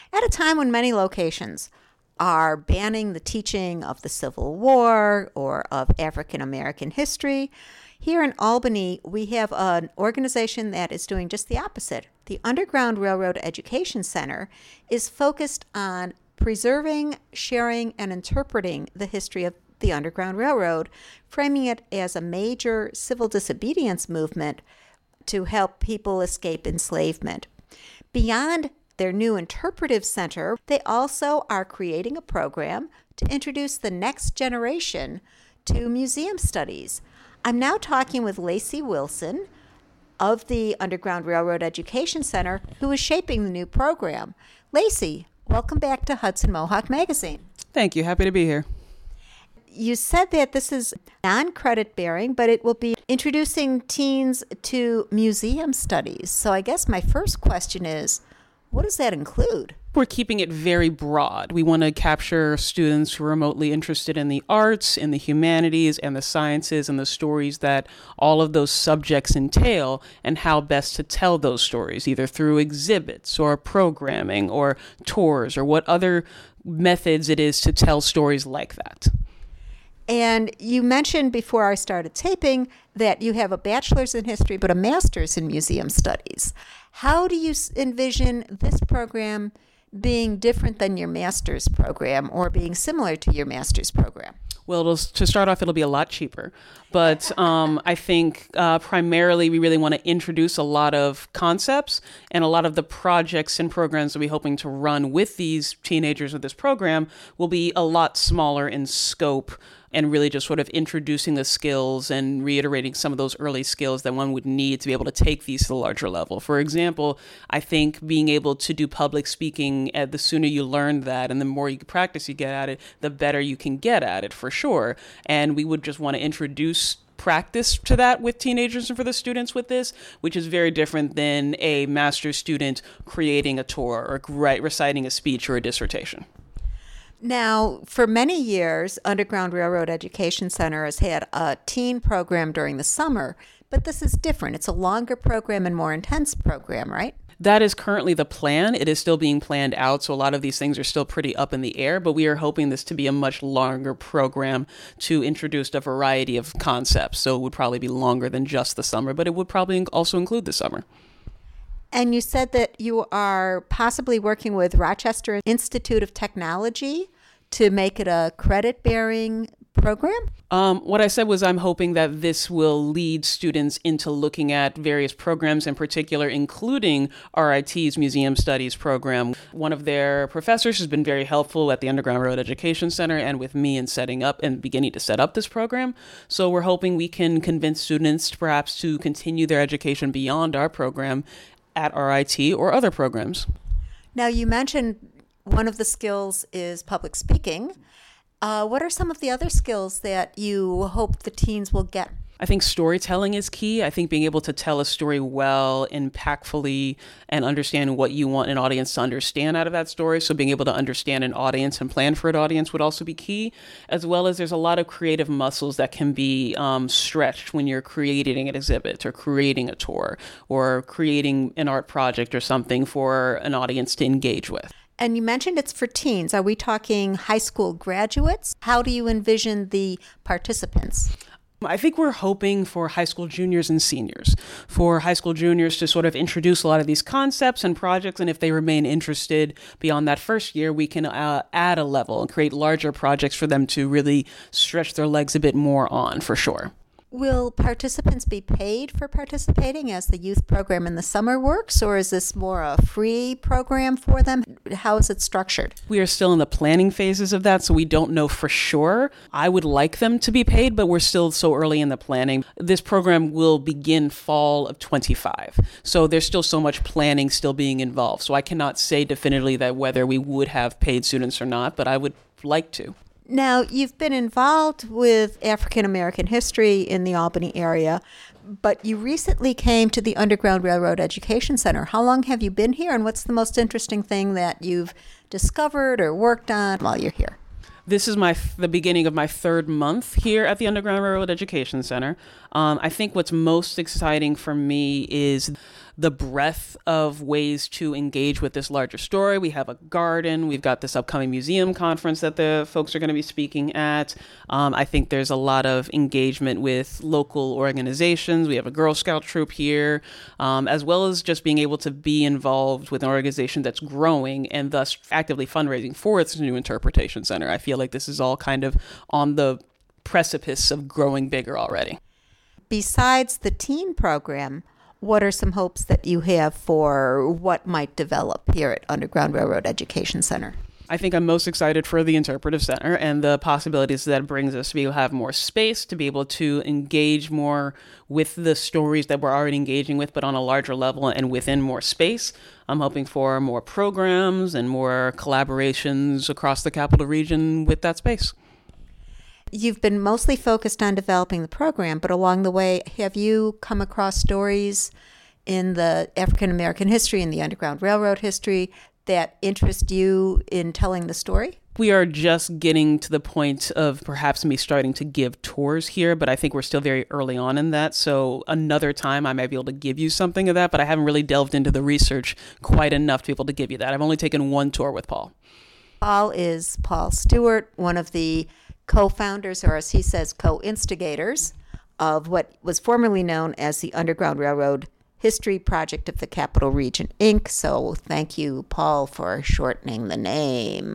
At a time when many locations are banning the teaching of the Civil War or of African American history, here in Albany, we have an organization that is doing just the opposite. The Underground Railroad Education Center is focused on preserving, sharing, and interpreting the history of the Underground Railroad, framing it as a major civil disobedience movement to help people escape enslavement. Beyond their new interpretive center, they also are creating a program to introduce the next generation to museum studies. I'm now talking with Lacey Wilson of the Underground Railroad Education Center, who is shaping the new program. Lacey, welcome back to Hudson Mohawk Magazine. Thank you. Happy to be here. You said that this is non-credit bearing, but it will be introducing teens to museum studies. So I guess my first question is, what does that include? We're keeping it very broad. We want to capture students who are remotely interested in the arts, in the humanities, and the sciences, and the stories that all of those subjects entail, and how best to tell those stories, either through exhibits or programming or tours or what other methods it is to tell stories like that. And you mentioned before I started taping that you have a bachelor's in history but a master's in museum studies. How do you envision this program being different than your master's program or being similar to your master's program? Well, to start off, it'll be a lot cheaper. But I think primarily we really want to introduce a lot of concepts, and a lot of the projects and programs that we're hoping to run with these teenagers with this program will be a lot smaller in scope, and really just sort of introducing the skills and reiterating some of those early skills that one would need to be able to take these to the larger level. For example, I think being able to do public speaking, the sooner you learn that and the more you practice you get at it, the better you can get at it, for sure. And we would just want to introduce practice to that with teenagers and for the students with this, which is very different than a master's student creating a tour or reciting a speech or a dissertation. Now, for many years, Underground Railroad Education Center has had a teen program during the summer, but this is different. It's a longer program and more intense program, right? That is currently the plan. It is still being planned out, so a lot of these things are still pretty up in the air, but we are hoping this to be a much longer program to introduce a variety of concepts. So it would probably be longer than just the summer, but it would probably also include the summer. And you said that you are possibly working with Rochester Institute of Technology to make it a credit-bearing program? What I said was I'm hoping that this will lead students into looking at various programs, in particular, including RIT's Museum Studies program. One of their professors has been very helpful at the Underground Railroad Education Center and with me in setting up and beginning to set up this program. So we're hoping we can convince students perhaps to continue their education beyond our program at RIT or other programs. Now, you mentioned one of the skills is public speaking. What are some of the other skills that you hope the teens will get? I think storytelling is key. I think being able to tell a story well, impactfully, and understand what you want an audience to understand out of that story. So being able to understand an audience and plan for an audience would also be key, as well as there's a lot of creative muscles that can be stretched when you're creating an exhibit or creating a tour or creating an art project or something for an audience to engage with. And you mentioned it's for teens. Are we talking high school graduates? How do you envision the participants? I think we're hoping for high school juniors and seniors, for high school juniors to sort of introduce a lot of these concepts and projects. And if they remain interested beyond that first year, we can add a level and create larger projects for them to really stretch their legs a bit more on, for sure. Will participants be paid for participating as the youth program in the summer works, or is this more a free program for them? How is it structured? We are still in the planning phases of that, so we don't know for sure. I would like them to be paid, but we're still so early in the planning. This program will begin fall of 25, so there's still so much planning still being involved. So I cannot say definitively that whether we would have paid students or not, but I would like to. Now, you've been involved with African American history in the Albany area, but you recently came to the Underground Railroad Education Center. How long have you been here, and what's the most interesting thing that you've discovered or worked on while you're here? This is the beginning of my third month here at the Underground Railroad Education Center. I think what's most exciting for me is the breadth of ways to engage with this larger story. We have a garden. We've got this upcoming museum conference that the folks are going to be speaking at. I think there's a lot of engagement with local organizations. We have a Girl Scout troop here, as well as just being able to be involved with an organization that's growing and thus actively fundraising for its new interpretation center. I feel like this is all kind of on the precipice of growing bigger already. Besides the teen program, what are some hopes that you have for what might develop here at Underground Railroad Education Center? I think I'm most excited for the Interpretive Center and the possibilities that it brings us to be able to have more space, to be able to engage more with the stories that we're already engaging with, but on a larger level and within more space. I'm hoping for more programs and more collaborations across the Capital Region with that space. You've been mostly focused on developing the program, but along the way, have you come across stories in the African American history and the Underground Railroad history that interest you in telling the story? We are just getting to the point of perhaps me starting to give tours here, but I think we're still very early on in that. So another time I might be able to give you something of that, but I haven't really delved into the research quite enough to be able to give you that. I've only taken one tour with Paul. Paul is Paul Stewart, one of the co-founders, or as he says, co-instigators of what was formerly known as the Underground Railroad History Project of the Capital Region, Inc. So thank you, Paul, for shortening the name.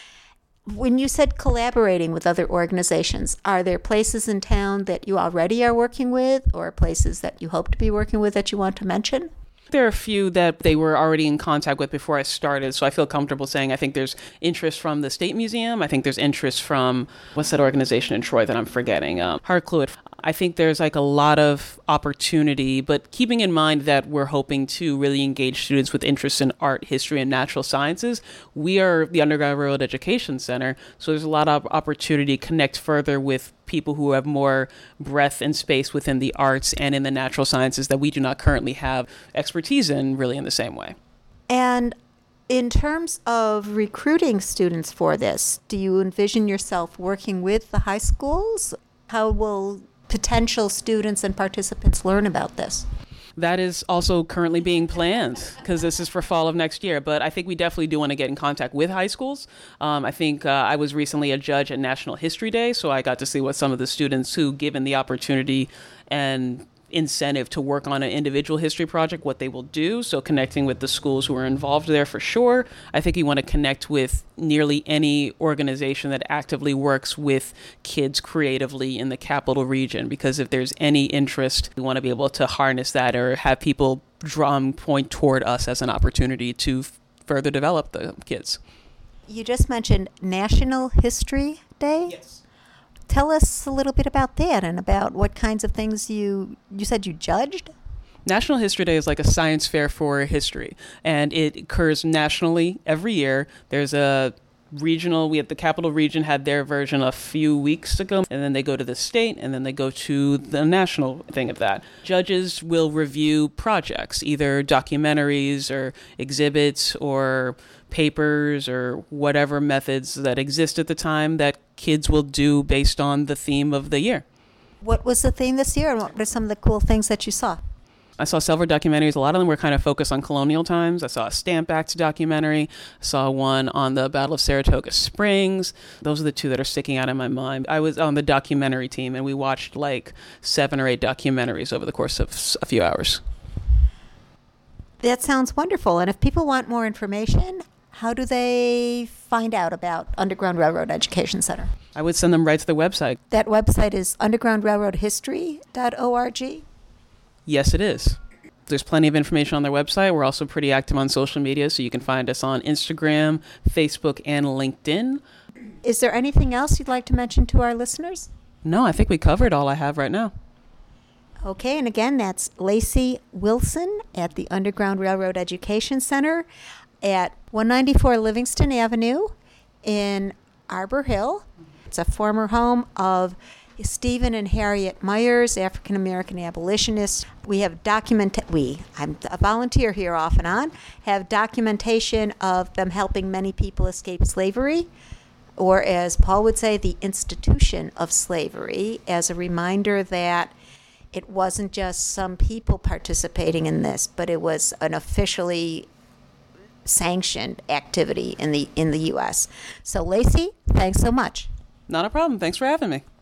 When you said collaborating with other organizations, are there places in town that you already are working with or places that you hope to be working with that you want to mention? There are a few that they were already in contact with before I started, so I feel comfortable saying I think there's interest from the State Museum. I think there's interest from, what's that organization in Troy that I'm forgetting? Harcluit. I think there's like a lot of opportunity, but keeping in mind that we're hoping to really engage students with interest in art, history, and natural sciences. We are the Underground Railroad Education Center, so there's a lot of opportunity to connect further with people who have more breadth and space within the arts and in the natural sciences that we do not currently have expertise in really in the same way. And in terms of recruiting students for this, do you envision yourself working with the high schools? How will potential students and participants learn about this? That is also currently being planned because this is for fall of next year. But I think we definitely do want to get in contact with high schools. I think I was recently a judge at National History Day, so I got to see what some of the students who, given the opportunity and incentive to work on an individual history project, what they will do. So connecting with the schools who are involved there for sure. I think you want to connect with nearly any organization that actively works with kids creatively in the Capital Region, because if there's any interest, we want to be able to harness that or have people point toward us as an opportunity to further develop the kids. You just mentioned National History Day? Yes. Tell us a little bit about that and about what kinds of things you said you judged? National History Day is like a science fair for history, and it occurs nationally every year. There's a regional, we at the Capital Region had their version a few weeks ago, and then they go to the state, and then they go to the national thing of that. Judges will review projects, either documentaries or exhibits or papers or whatever methods that exist at the time that kids will do based on the theme of the year. What was the theme this year, and what were some of the cool things that you saw? I saw several documentaries. A lot of them were kind of focused on colonial times. I saw a Stamp Act documentary. I saw one on the Battle of Saratoga Springs. Those are the two that are sticking out in my mind. I was on the documentary team, and we watched like 7 or 8 documentaries over the course of a few hours. That sounds wonderful. And if people want more information, how do they find out about Underground Railroad Education Center? I would send them right to the website. That website is undergroundrailroadhistory.org? Yes, it is. There's plenty of information on their website. We're also pretty active on social media, so you can find us on Instagram, Facebook, and LinkedIn. Is there anything else you'd like to mention to our listeners? No, I think we covered all I have right now. Okay, and again, that's Lacey Wilson at the Underground Railroad Education Center at 194 Livingston Avenue in Arbor Hill. It's a former home of Stephen and Harriet Myers, African-American abolitionists. We have I'm a volunteer here off and on, have documentation of them helping many people escape slavery, or as Paul would say, the institution of slavery, as a reminder that it wasn't just some people participating in this, but it was an officially sanctioned activity in the U.S. So, Lacey, thanks so much. Not a problem. Thanks for having me.